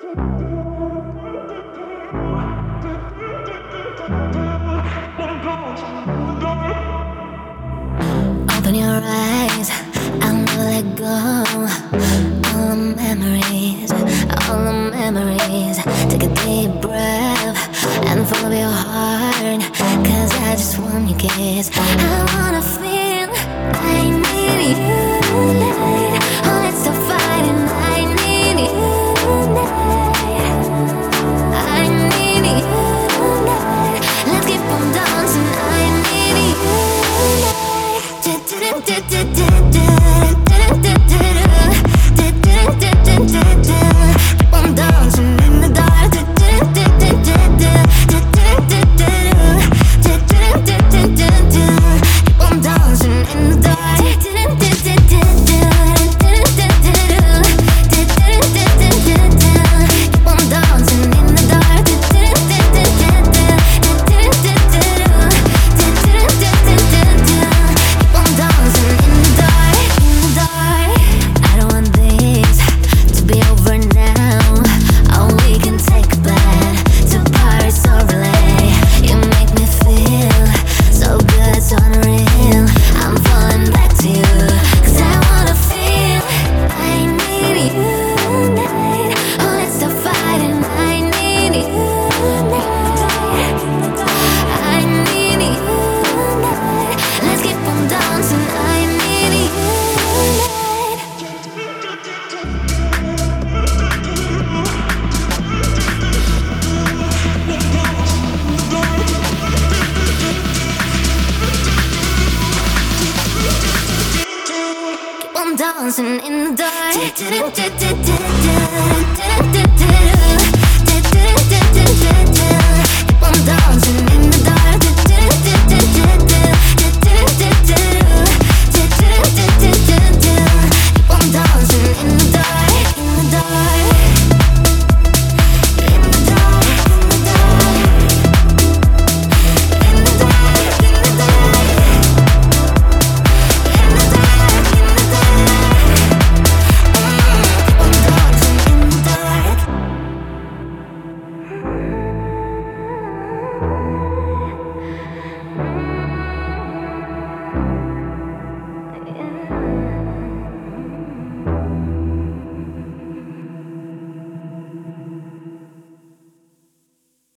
Open your eyes, I'll never let go. All the memories. Take a deep breath and follow your heart. Cause I just want your kiss. I wanna feel I need you.